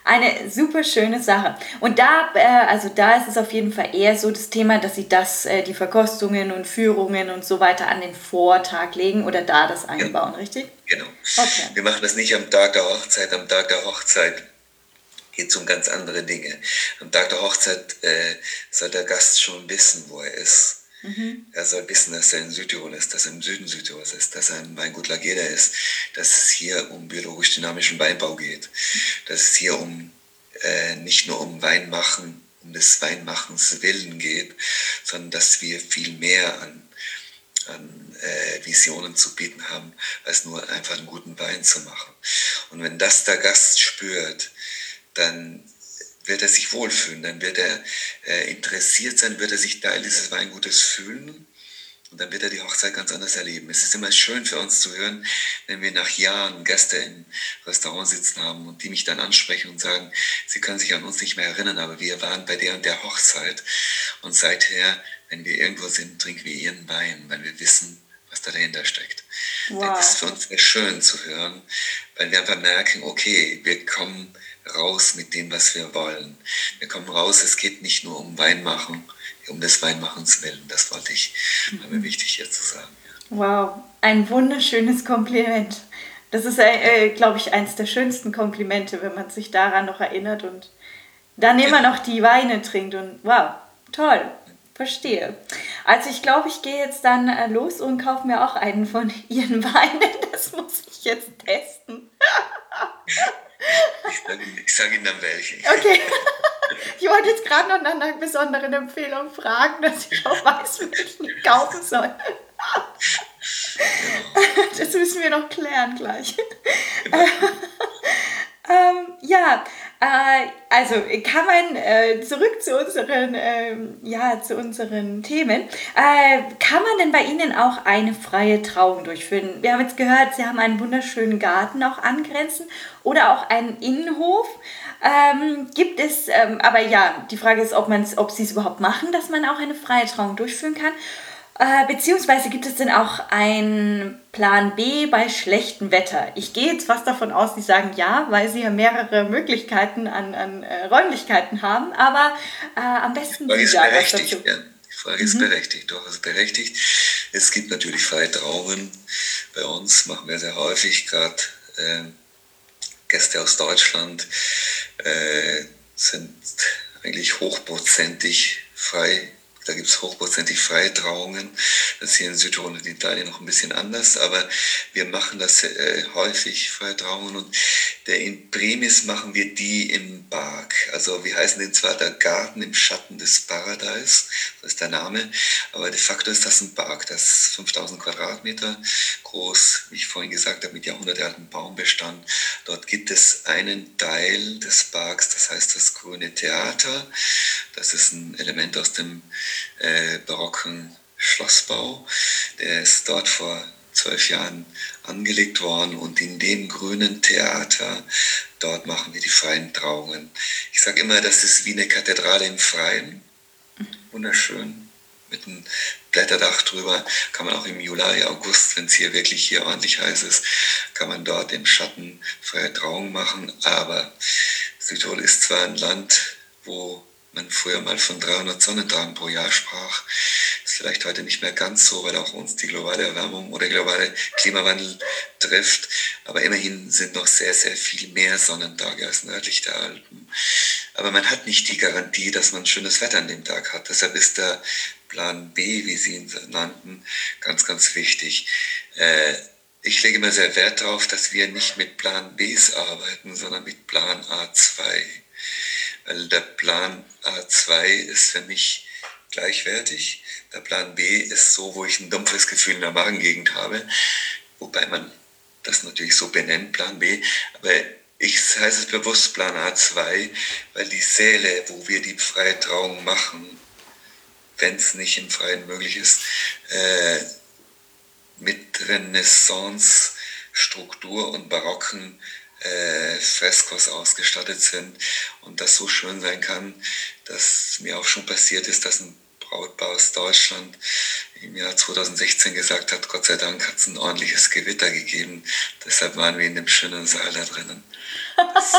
Eine super schöne Sache. Und also da ist es auf jeden Fall eher so das Thema, dass sie die Verkostungen und Führungen und so weiter an den Vortag legen oder da das Genau. einbauen, richtig? Genau. Okay. Wir machen das nicht am Tag der Hochzeit. Am Tag der Hochzeit geht es um ganz andere Dinge. Am Tag der Hochzeit soll der Gast schon wissen, wo er ist. Er soll wissen, dass er in Südtirol ist, dass er im Süden Südtirols ist, dass er im Weingut Lageda ist, dass es hier um biologisch dynamischen Weinbau geht, dass es hier nicht nur um Weinmachen, um des Weinmachens willen geht, sondern dass wir viel mehr an Visionen zu bieten haben, als nur einfach einen guten Wein zu machen. Und wenn das der Gast spürt, dann wird er sich wohlfühlen, dann wird er interessiert sein, wird er sich Teil dieses Weingutes fühlen und dann wird er die Hochzeit ganz anders erleben. Es ist immer schön für uns zu hören, wenn wir nach Jahren Gäste im Restaurant sitzen haben und die mich dann ansprechen und sagen, sie können sich an uns nicht mehr erinnern, aber wir waren bei der und der Hochzeit und seither, wenn wir irgendwo sind, trinken wir ihren Wein, weil wir wissen, was da dahinter steckt. Wow. Das ist für uns sehr schön zu hören, weil wir einfach merken, okay, wir kommen raus mit dem, was wir wollen. Wir kommen raus, es geht nicht nur um Weinmachen, um des Weinmachens willen. Das wollte ich, war mir wichtig hier zu sagen. Ja. Wow, ein wunderschönes Kompliment. Das ist, glaube ich, eines der schönsten Komplimente, wenn man sich daran noch erinnert und dann immer noch die Weine trinkt. Und wow, toll, verstehe. Also ich glaube, ich gehe jetzt dann los und kaufe mir auch einen von Ihren Weinen. Das muss ich jetzt testen. Ich sage Ihnen dann welche. Okay. Ich wollte jetzt gerade noch nach einer besonderen Empfehlung fragen, dass ich auch weiß, welchen ich kaufen soll. Das müssen wir noch klären gleich. Also kann man zurück zu unseren Themen. Kann man denn bei Ihnen auch eine freie Trauung durchführen? Wir haben jetzt gehört, Sie haben einen wunderschönen Garten auch angrenzend oder auch einen Innenhof. Gibt es, aber ja, die Frage ist, ob Sie es überhaupt machen, dass man auch eine freie Trauung durchführen kann. Beziehungsweise gibt es denn auch einen Plan B bei schlechtem Wetter? Ich gehe jetzt fast davon aus, Sie sagen ja, weil Sie ja mehrere Möglichkeiten an Räumlichkeiten haben, aber am besten Sie sagen was dazu. Ja. Die Frage ist berechtigt, doch, ist berechtigt. Es gibt natürlich freie Trauungen. Bei uns machen wir sehr häufig, gerade Gäste aus Deutschland sind eigentlich hochprozentig frei. Da gibt es hochprozentig freie Trauungen. Das ist hier in Südtirol und in Italien noch ein bisschen anders, aber wir machen das häufig, freie Trauungen. Und in Primis machen wir die im Park. Also wir heißen den zwar der Garten im Schatten des Paradies, das ist der Name, aber de facto ist das ein Park. Das ist 5000 Quadratmeter groß, wie ich vorhin gesagt habe, mit jahrhundertealtem Baumbestand. Dort gibt es einen Teil des Parks, das heißt das Grüne Theater. Das ist ein Element aus dem barocken Schlossbau. Der ist dort vor 12 Jahren angelegt worden und in dem grünen Theater, dort machen wir die freien Trauungen. Ich sage immer, das ist wie eine Kathedrale im Freien. Wunderschön. Mit einem Blätterdach drüber, kann man auch im Juli, August, wenn es hier wirklich ordentlich heiß ist, kann man dort im Schatten freie Trauungen machen. Aber Südtirol ist zwar ein Land, wo man früher mal von 300 Sonnentagen pro Jahr sprach, ist vielleicht heute nicht mehr ganz so, weil auch uns die globale Erwärmung oder globale Klimawandel trifft. Aber immerhin sind noch sehr, sehr viel mehr Sonnentage als nördlich der Alpen. Aber man hat nicht die Garantie, dass man schönes Wetter an dem Tag hat. Deshalb ist der Plan B, wie Sie ihn nannten, ganz, ganz wichtig. Ich lege immer sehr Wert darauf, dass wir nicht mit Plan Bs arbeiten, sondern mit Plan A2. Weil der Plan A2 ist für mich gleichwertig. Der Plan B ist so, wo ich ein dumpfes Gefühl in der Magengegend habe, wobei man das natürlich so benennt, Plan B. Aber ich heiße es bewusst Plan A2, weil die Säle, wo wir die freie Trauung machen, wenn es nicht im Freien möglich ist, mit Renaissance-Struktur und barocken Freskos ausgestattet sind und das so schön sein kann, dass mir auch schon passiert ist, dass ein Brautpaar aus Deutschland im Jahr 2016 gesagt hat, Gott sei Dank hat es ein ordentliches Gewitter gegeben, deshalb waren wir in dem schönen Saal da drinnen.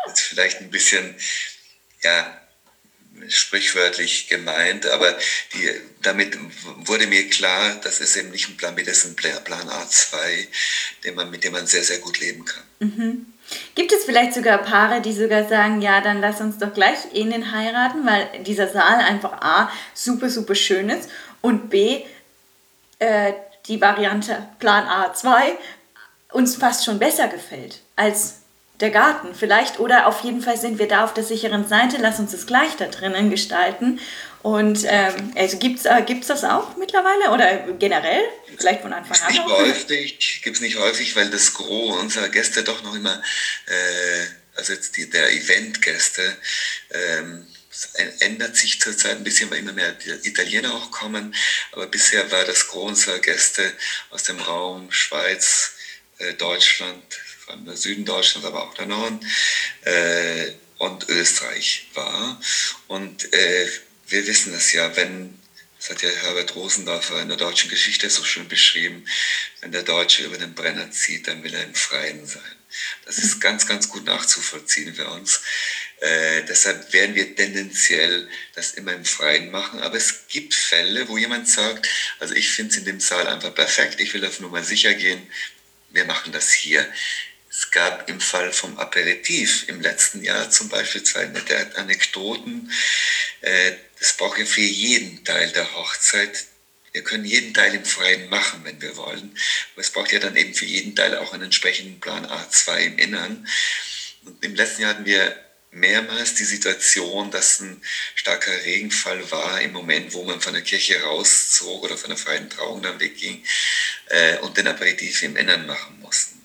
ist vielleicht ein bisschen, ja, sprichwörtlich gemeint, aber damit wurde mir klar, das ist eben nicht ein Plan B, das ist ein Plan A2, mit dem man sehr, sehr gut leben kann. Mhm. Gibt es vielleicht sogar Paare, die sogar sagen, ja, dann lass uns doch gleich innen heiraten, weil dieser Saal einfach A, super, super schön ist und B, die Variante Plan A2 uns fast schon besser gefällt als der Garten vielleicht. Oder auf jeden Fall sind wir da auf der sicheren Seite, lass uns das gleich da drinnen gestalten. Und also gibt's das auch mittlerweile oder generell? Vielleicht von Anfang an auch? Gibt es nicht häufig, weil das Gros unserer Gäste doch noch immer, also jetzt der Eventgäste, es ändert sich zurzeit ein bisschen, weil immer mehr Italiener auch kommen, aber bisher war das Gros unserer Gäste aus dem Raum Schweiz, Deutschland, vor allem der Süden Deutschlands, aber auch der Norden und Österreich war. Und wir wissen es ja, das hat ja Herbert Rosendorfer in der deutschen Geschichte so schön beschrieben, wenn der Deutsche über den Brenner zieht, dann will er im Freien sein. Das ist ganz, ganz gut nachzuvollziehen für uns. Deshalb werden wir tendenziell das immer im Freien machen. Aber es gibt Fälle, wo jemand sagt, also ich finde es in dem Saal einfach perfekt, ich will auf Nummer sicher gehen, wir machen das hier. Es gab im Fall vom Aperitif im letzten Jahr zum Beispiel 2 nette Anekdoten. Das braucht ja für jeden Teil der Hochzeit. Wir können jeden Teil im Freien machen, wenn wir wollen. Aber es braucht ja dann eben für jeden Teil auch einen entsprechenden Plan A2 im Innern. Und im letzten Jahr hatten wir mehrmals die Situation, dass ein starker Regenfall war im Moment, wo man von der Kirche rauszog oder von der freien Trauung dann wegging und den Aperitif im Innern machen mussten.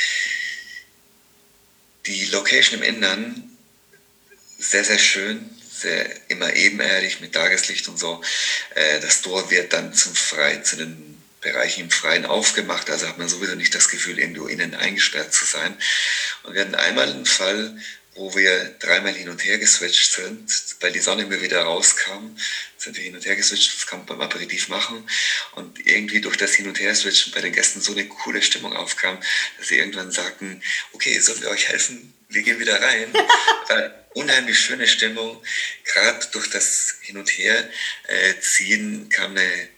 Die Location im Innern, sehr, sehr schön, immer ebenerdig mit Tageslicht und so. Das Tor wird dann zu den Bereichen im Freien aufgemacht, also hat man sowieso nicht das Gefühl, irgendwo innen eingesperrt zu sein. Und wir hatten einmal einen Fall, wo wir 3-mal hin und her geswitcht sind, weil die Sonne immer wieder rauskam, sind wir hin und her geswitcht, das kann man beim Aperitif machen und irgendwie durch das Hin- und Her-Switchen bei den Gästen so eine coole Stimmung aufkam, dass sie irgendwann sagten, okay, sollen wir euch helfen? Wir gehen wieder rein. Unheimlich schöne Stimmung, gerade durch das Hin- und Her ziehen kam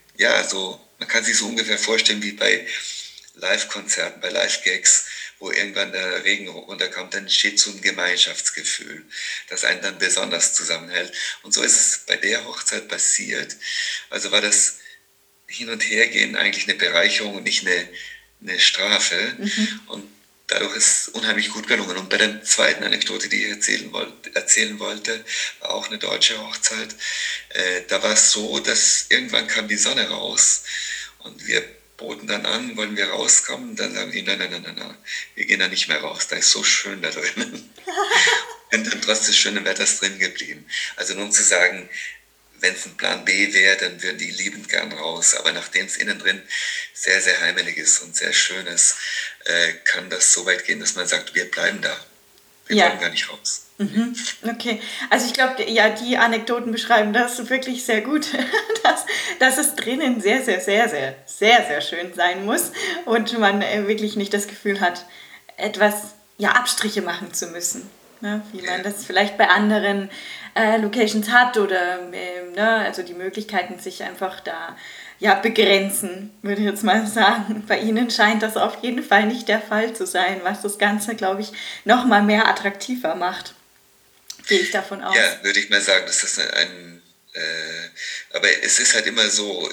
man kann sich so ungefähr vorstellen wie bei Live-Konzerten, bei Live-Gags, wo irgendwann der Regen runterkommt, dann entsteht so ein Gemeinschaftsgefühl, das einen dann besonders zusammenhält. Und so ist es bei der Hochzeit passiert. Also war das Hin- und Hergehen eigentlich eine Bereicherung und nicht eine Strafe. Mhm. Und dadurch ist es unheimlich gut gelungen. Und bei der zweiten Anekdote, die ich erzählen wollte, war auch eine deutsche Hochzeit. Da war es so, dass irgendwann kam die Sonne raus und wir boten dann an, wollen wir rauskommen? Dann sagen die, nein, wir gehen da nicht mehr raus, da ist so schön da drinnen. Sind dann trotz des schönen Wetters drin geblieben. Also nur um zu sagen, wenn es ein Plan B wäre, dann würden die liebend gern raus. Aber nachdem es innen drin sehr, sehr heimelig ist und sehr schön ist, kann das so weit gehen, dass man sagt, wir bleiben da. Wir wollen gar nicht raus. Mhm. Okay, also ich glaube, ja, die Anekdoten beschreiben das wirklich sehr gut, dass es drinnen sehr, sehr, sehr, sehr, sehr, sehr schön sein muss und man wirklich nicht das Gefühl hat, etwas, ja, Abstriche machen zu müssen, ne? Wie man das vielleicht bei anderen Locations hat oder also die Möglichkeiten sich einfach da begrenzen, würde ich jetzt mal sagen. Bei Ihnen scheint das auf jeden Fall nicht der Fall zu sein, was das Ganze, glaube ich, noch mal mehr attraktiver macht. Gehe ich davon aus. Ja, würde ich mal sagen, dass das aber es ist halt immer so,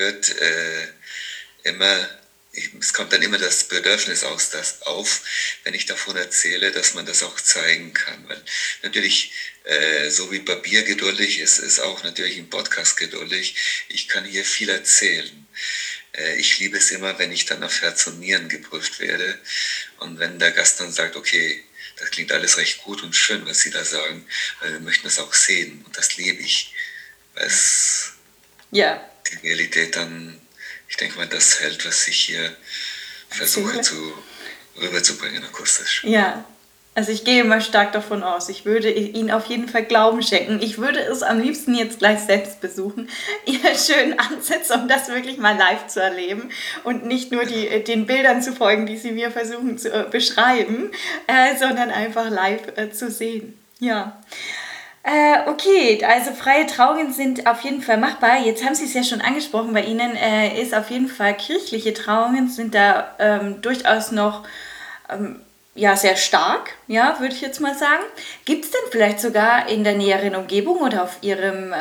es kommt dann immer das Bedürfnis auf, wenn ich davon erzähle, dass man das auch zeigen kann. Weil natürlich, so wie Papier geduldig ist auch natürlich ein Podcast geduldig. Ich kann hier viel erzählen. Ich liebe es immer, wenn ich dann auf Herz und Nieren geprüft werde und wenn der Gast dann sagt, okay, das klingt alles recht gut und schön, was Sie da sagen, weil wir möchten das auch sehen und das lebe ich, weil es die Realität dann, ich denke mal, das hält, was ich hier versuche rüberzubringen akustisch. Ja, Also ich gehe mal stark davon aus, ich würde Ihnen auf jeden Fall Glauben schenken. Ich würde es am liebsten jetzt gleich selbst besuchen, Ihre schönen Ansätze, um das wirklich mal live zu erleben und nicht nur den Bildern zu folgen, die Sie mir versuchen zu beschreiben, sondern einfach live zu sehen. Ja. Okay, also freie Trauungen sind auf jeden Fall machbar. Jetzt haben Sie es ja schon angesprochen, bei Ihnen ist auf jeden Fall kirchliche Trauungen sind da durchaus noch ja, sehr stark, ja, würde ich jetzt mal sagen. Gibt es denn vielleicht sogar in der näheren Umgebung oder auf Ihrem,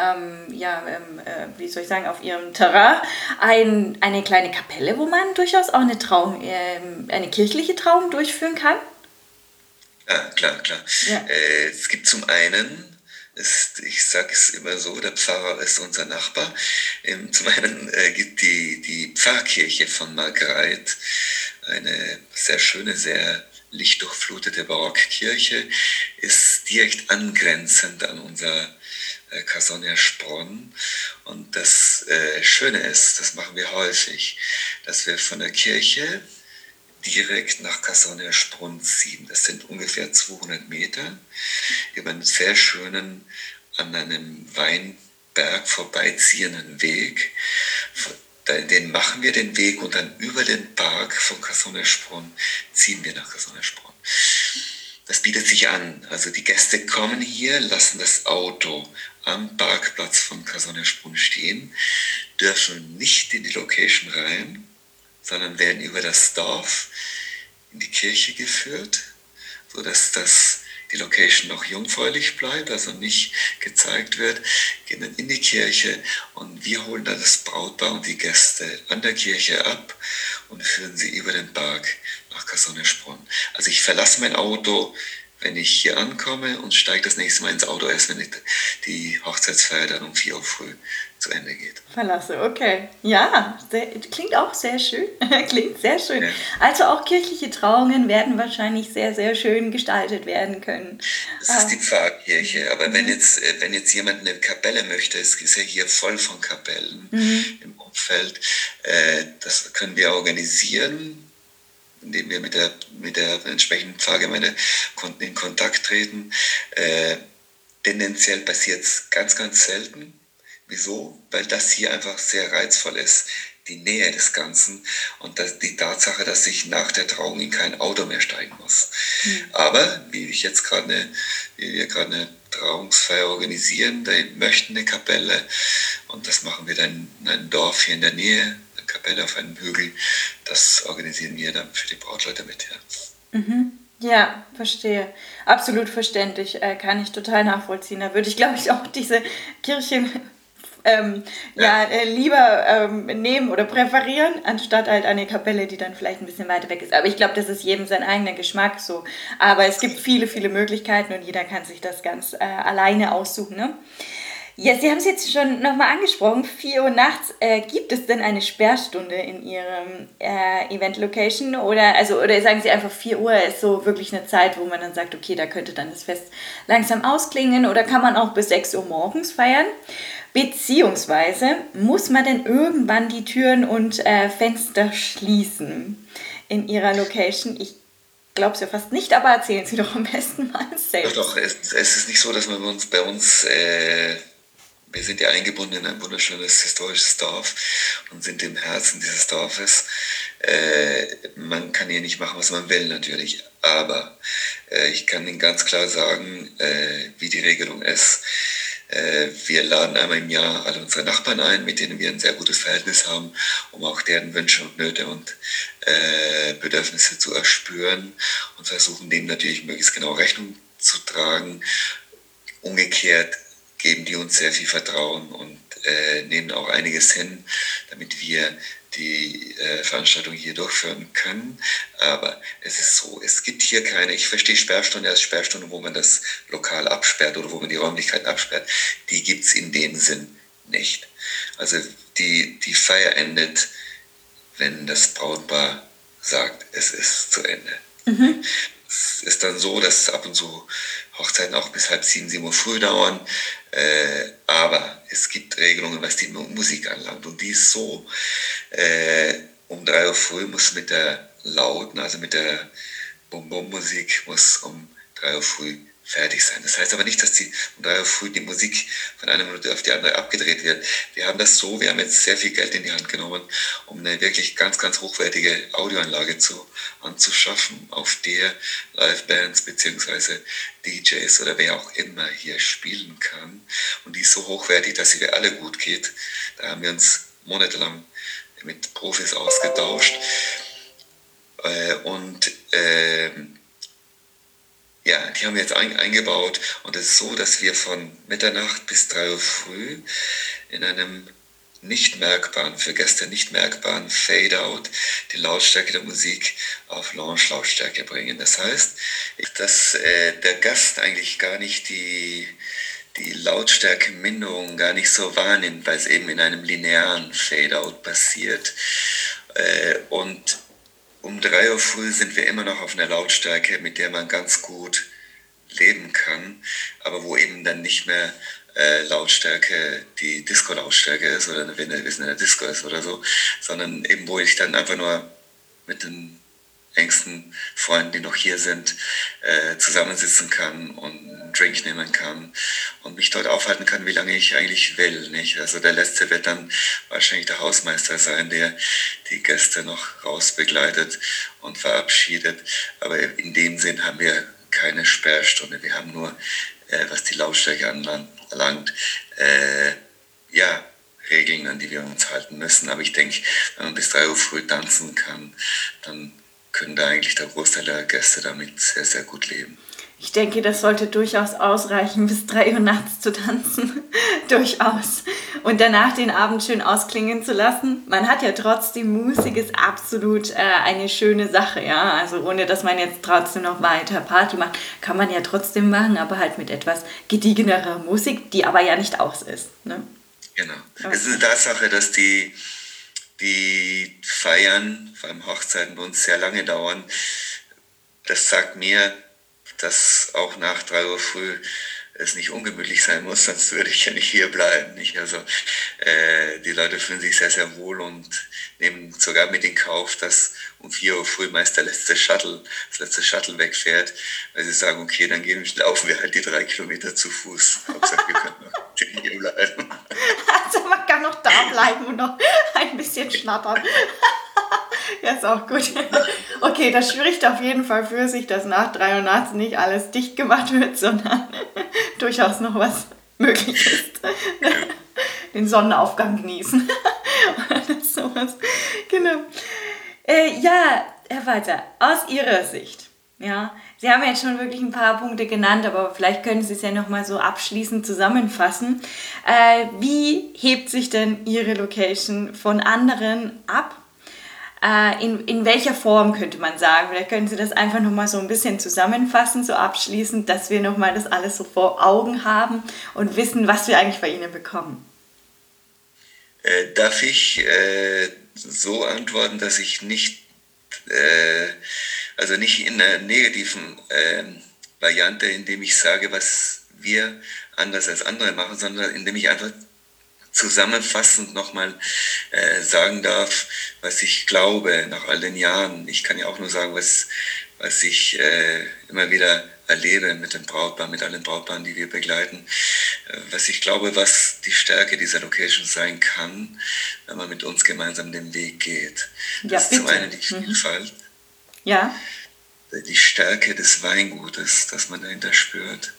wie soll ich sagen, auf Ihrem Terrain eine kleine Kapelle, wo man durchaus auch eine kirchliche Trauung durchführen kann? Ja, klar, klar. Ja. Es gibt zum einen, ich sage es immer so, der Pfarrer ist unser Nachbar. Zum einen gibt die Pfarrkirche von Margreit eine sehr schöne, sehr lichtdurchflutete Barockkirche, ist direkt angrenzend an unser Casogna-Spronn. Und das Schöne ist, das machen wir häufig, dass wir von der Kirche direkt nach Casogna-Spronn ziehen. Das sind ungefähr 200 Meter über einen sehr schönen, an einem Weinberg vorbeiziehenden Weg. Den machen wir den Weg und dann über den Park von Casogna-Spronn ziehen wir nach Casogna-Spronn. Das bietet sich an. Also die Gäste kommen hier, lassen das Auto am Parkplatz von Casogna-Spronn stehen, dürfen nicht in die Location rein, sondern werden über das Dorf in die Kirche geführt, sodass die Location noch jungfräulich bleibt, also nicht gezeigt wird, gehen dann in die Kirche und wir holen dann das Brautpaar und die Gäste an der Kirche ab und führen sie über den Park nach Casogna-Spronn. Also ich verlasse mein Auto, wenn ich hier ankomme und steige das nächste Mal ins Auto erst, wenn die Hochzeitsfeier dann um 4 Uhr früh zu Ende geht. Verlasse, okay. Ja, klingt auch sehr schön. Klingt sehr schön. Ja. Also auch kirchliche Trauungen werden wahrscheinlich sehr, sehr schön gestaltet werden können. Das ist die Pfarrkirche, aber wenn jetzt jemand eine Kapelle möchte, es ist ja hier voll von Kapellen im Umfeld, das können wir organisieren, indem wir mit der entsprechenden Pfarrgemeinde in Kontakt treten. Tendenziell passiert es ganz, ganz selten. Wieso? Weil das hier einfach sehr reizvoll ist, die Nähe des Ganzen und die Tatsache, dass ich nach der Trauung in kein Auto mehr steigen muss. Aber wie wir gerade eine Trauungsfeier organisieren, da möchten eine Kapelle und das machen wir dann in einem Dorf hier in der Nähe, eine Kapelle auf einem Hügel, das organisieren wir dann für die Brautleute mit. Ja. Ja, verstehe. Absolut verständlich, kann ich total nachvollziehen. Da würde ich, glaube ich, auch diese Kirche lieber nehmen oder präferieren, anstatt halt eine Kapelle, die dann vielleicht ein bisschen weiter weg ist. Aber ich glaube, das ist jedem sein eigener Geschmack so. Aber es gibt viele, viele Möglichkeiten und jeder kann sich das ganz alleine aussuchen. Ne? Ja, Sie haben es jetzt schon nochmal angesprochen, 4 Uhr nachts. Gibt es denn eine Sperrstunde in Ihrem Event-Location? Oder sagen Sie einfach, 4 Uhr ist so wirklich eine Zeit, wo man dann sagt, okay, da könnte dann das Fest langsam ausklingen? Oder kann man auch bis 6 Uhr morgens feiern? Beziehungsweise muss man denn irgendwann die Türen und Fenster schließen in Ihrer Location? Ich glaube es ja fast nicht, aber erzählen Sie doch am besten mal selbst. Doch, es ist nicht so, dass wir wir sind ja eingebunden in ein wunderschönes historisches Dorf und sind im Herzen dieses Dorfes. Man kann hier nicht machen, was man will natürlich, aber ich kann Ihnen ganz klar sagen, wie die Regelung ist. Wir laden einmal im Jahr alle unsere Nachbarn ein, mit denen wir ein sehr gutes Verhältnis haben, um auch deren Wünsche und Nöte und Bedürfnisse zu erspüren und versuchen dem natürlich möglichst genau Rechnung zu tragen. Umgekehrt geben die uns sehr viel Vertrauen und nehmen auch einiges hin, damit wir die Veranstaltung hier durchführen können. Aber es ist so, es gibt hier ich verstehe Sperrstunde als Sperrstunde, wo man das Lokal absperrt oder wo man die Räumlichkeiten absperrt. Die gibt es in dem Sinn nicht. Also die Feier endet, wenn das Brautpaar sagt, es ist zu Ende. Es ist dann so, dass ab und zu Hochzeiten auch bis 6:30, 7 Uhr früh dauern. Aber es gibt Regelungen, was die Musik anlangt. Und die ist so, um 3 Uhr früh muss mit der lauten, also mit der Bum-Bum-Musik, muss um 3 Uhr früh fertig sein. Das heißt aber nicht, dass um 3 Uhr früh die Musik von einer Minute auf die andere abgedreht wird. Wir haben jetzt sehr viel Geld in die Hand genommen, um eine wirklich ganz, ganz hochwertige Audioanlage anzuschaffen, auf der Livebands bzw. DJs oder wer auch immer hier spielen kann. Und die ist so hochwertig, dass sie für alle gut geht. Da haben wir uns monatelang mit Profis ausgetauscht. Die haben wir jetzt eingebaut, und es ist so, dass wir von Mitternacht bis 3 Uhr früh in einem für Gäste nicht merkbaren Fade-out die Lautstärke der Musik auf Lounge-Lautstärke bringen. Das heißt, dass der Gast eigentlich gar nicht die Lautstärkeminderung gar nicht so wahrnimmt, weil es eben in einem linearen Fade-out passiert. Und um 3 Uhr früh sind wir immer noch auf einer Lautstärke, mit der man ganz gut leben kann, aber wo eben dann nicht mehr Lautstärke die Disco-Lautstärke ist oder wenn es in der Disco ist oder so, sondern eben wo ich dann einfach nur mit den engsten Freunden, die noch hier sind, zusammensitzen kann und einen Drink nehmen kann und mich dort aufhalten kann, wie lange ich eigentlich will. Nicht? Also der Letzte wird dann wahrscheinlich der Hausmeister sein, der die Gäste noch rausbegleitet und verabschiedet. Aber in dem Sinn haben wir keine Sperrstunde. Wir haben nur, was die Lautstärke anlangt, Regeln, an die wir uns halten müssen. Aber ich denke, wenn man bis 3 Uhr früh tanzen kann, dann können da eigentlich der Großteil der Gäste damit sehr, sehr gut leben. Ich denke, das sollte durchaus ausreichen, bis 3 Uhr nachts zu tanzen. Durchaus. Und danach den Abend schön ausklingen zu lassen. Man hat ja trotzdem, Musik ist absolut eine schöne Sache, ja. Also ohne, dass man jetzt trotzdem noch weiter Party macht, kann man ja trotzdem machen, aber halt mit etwas gediegenerer Musik, die aber ja nicht aus ist. Ne? Genau. Okay. Es ist eine Tatsache, dass die Feiern, vor allem Hochzeiten, bei uns sehr lange dauern. Das sagt mir, dass auch nach 3 Uhr früh es nicht ungemütlich sein muss, sonst würde ich ja nicht hier bleiben. Nicht? Also die Leute fühlen sich sehr, sehr wohl und nehmen sogar mit in Kauf, dass um 4 Uhr früh meist das letzte Shuttle wegfährt, weil sie sagen, okay, dann laufen wir halt die 3 Kilometer zu Fuß. Hauptsache, wir können noch hier bleiben. Also man kann noch da bleiben und noch ein bisschen schnattern. Ja, ist auch gut. Okay, das spricht auf jeden Fall für sich, dass nach 3 Uhr nachts nicht alles dicht gemacht wird, sondern durchaus noch was möglich ist. Den Sonnenaufgang genießen. Oder sowas. Genau. Herr Walter, aus Ihrer Sicht, ja, Sie haben jetzt schon wirklich ein paar Punkte genannt, aber vielleicht können Sie es ja nochmal so abschließend zusammenfassen. Wie hebt sich denn Ihre Location von anderen ab? In welcher Form könnte man sagen? Vielleicht können Sie das einfach nochmal so ein bisschen zusammenfassen, so abschließend, dass wir nochmal das alles so vor Augen haben und wissen, was wir eigentlich bei Ihnen bekommen. Darf ich so antworten, dass ich nicht in der negativen Variante, indem ich sage, was wir anders als andere machen, sondern indem ich einfach zusammenfassend nochmal sagen darf, was ich glaube nach all den Jahren. Ich kann ja auch nur sagen, was ich immer wieder erlebe mit den Brautpaaren, mit allen Brautpaaren, die wir begleiten, was ich glaube, was die Stärke dieser Location sein kann, wenn man mit uns gemeinsam den Weg geht. Das ist zum einen die Vielfalt, die Stärke des Weingutes, das man dahinter spürt,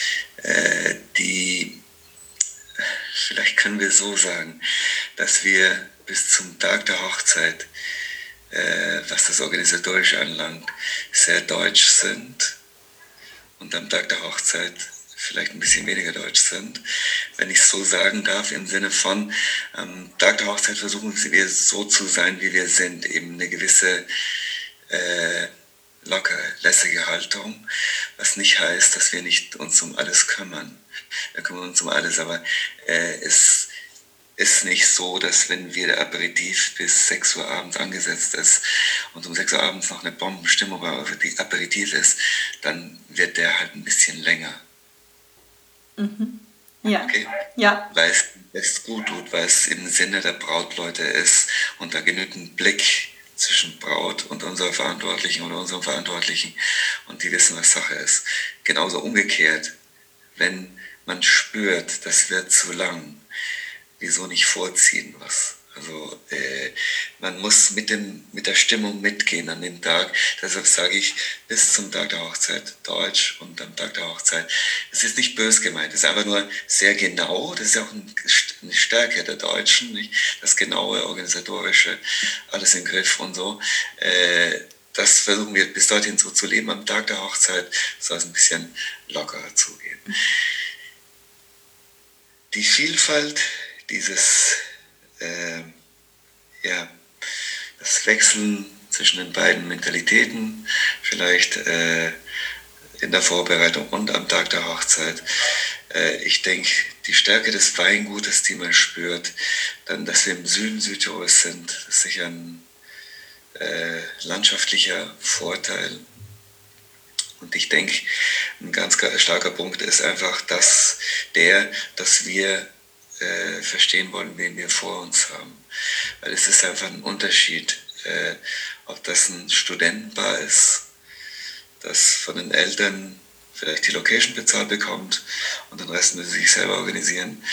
vielleicht können wir so sagen, dass wir bis zum Tag der Hochzeit, was das Organisatorische anlangt, sehr deutsch sind und am Tag der Hochzeit vielleicht ein bisschen weniger deutsch sind. Wenn ich es so sagen darf, im Sinne von, am Tag der Hochzeit versuchen wir so zu sein, wie wir sind, eben eine gewisse lockere, lässige Haltung, was nicht heißt, dass wir nicht uns um alles kümmern. Wir kümmern uns um alles, aber es ist nicht so, dass wenn wir der Aperitif bis 6 Uhr abends angesetzt ist und um 6 Uhr abends noch eine Bombenstimmung auf die Aperitif ist, dann wird der halt ein bisschen länger. Mhm. Ja. Okay? Ja. Weil es gut tut, weil es im Sinne der Brautleute ist und da genügend Blick zwischen Braut und unserer Verantwortlichen oder unserem Verantwortlichen und die wissen, was Sache ist. Genauso umgekehrt, wenn man spürt, das wird zu lang, wieso nicht vorziehen was? Also man muss mit der Stimmung mitgehen an dem Tag. Deshalb sage ich, bis zum Tag der Hochzeit Deutsch und am Tag der Hochzeit. Es ist nicht bös gemeint, es ist einfach nur sehr genau. Das ist auch eine Stärke der Deutschen, nicht? Das genaue, organisatorische, alles im Griff und so. Das versuchen wir bis dorthin so zu leben. Am Tag der Hochzeit soll es ein bisschen lockerer zugehen. Die Vielfalt, das Wechseln zwischen den beiden Mentalitäten, vielleicht in der Vorbereitung und am Tag der Hochzeit. Ich denke, die Stärke des Weingutes, die man spürt, dann, dass wir im Süden Südtirols sind, das ist sicher ein landschaftlicher Vorteil. Und ich denke, ein ganz starker Punkt ist einfach, dass wir verstehen wollen, wen wir vor uns haben. Weil es ist einfach ein Unterschied, ob das ein Studentenpaar ist, das von den Eltern vielleicht die Location bezahlt bekommt und den Rest müssen sie sich selber organisieren.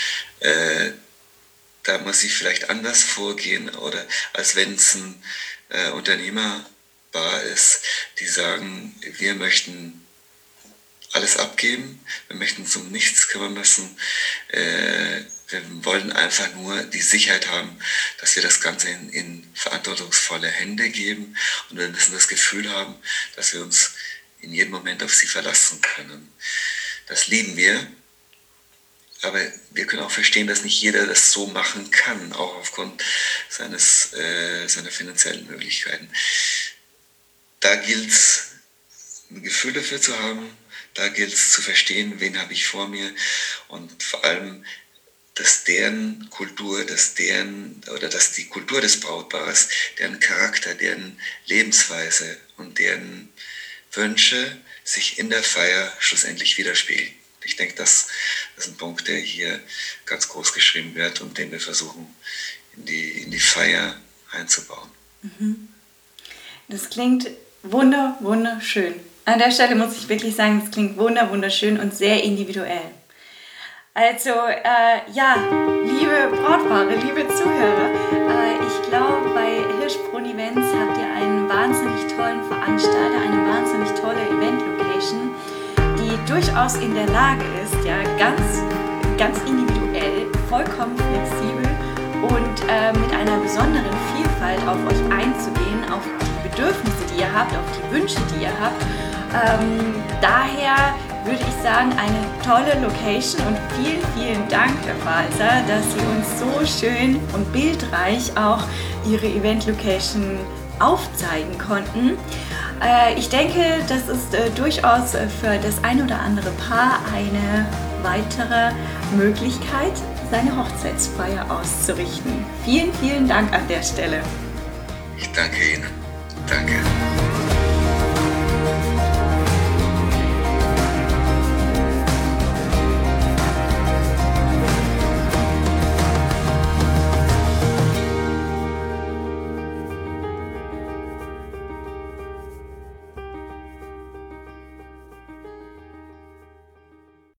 Da muss ich vielleicht anders vorgehen, oder als wenn es ein Unternehmerpaar ist, die sagen, wir möchten alles abgeben, wir möchten uns um nichts kümmern müssen, wir wollen einfach nur die Sicherheit haben, dass wir das Ganze in verantwortungsvolle Hände geben und wir müssen das Gefühl haben, dass wir uns in jedem Moment auf sie verlassen können. Das lieben wir, aber wir können auch verstehen, dass nicht jeder das so machen kann, auch aufgrund seiner finanziellen Möglichkeiten. Da gilt es, ein Gefühl dafür zu haben, da gilt es zu verstehen, wen habe ich vor mir und vor allem, dass deren Kultur, dass die Kultur des Brautpaares, deren Charakter, deren Lebensweise und deren Wünsche sich in der Feier schlussendlich widerspiegeln. Ich denke, das ist ein Punkt, der hier ganz groß geschrieben wird und den wir versuchen in die Feier einzubauen. Das klingt wunderschön. An der Stelle muss ich wirklich sagen, das klingt wunderschön und sehr individuell. Also, liebe Brautpaare, liebe Zuhörer, ich glaube, bei Hirschbrunn Events habt ihr einen wahnsinnig tollen Veranstalter, eine wahnsinnig tolle Event-Location, die durchaus in der Lage ist, ja, ganz individuell, vollkommen flexibel und mit einer besonderen Vielfalt auf euch einzugehen, auf die Bedürfnisse, die ihr habt, auf die Wünsche, die ihr habt. Daher würde ich sagen, eine tolle Location und vielen Dank, Herr Balzer, dass Sie uns so schön und bildreich auch Ihre Event-Location aufzeigen konnten. Ich denke, das ist durchaus für das ein oder andere Paar eine weitere Möglichkeit, seine Hochzeitsfeier auszurichten. Vielen Dank an der Stelle. Ich danke Ihnen. Danke.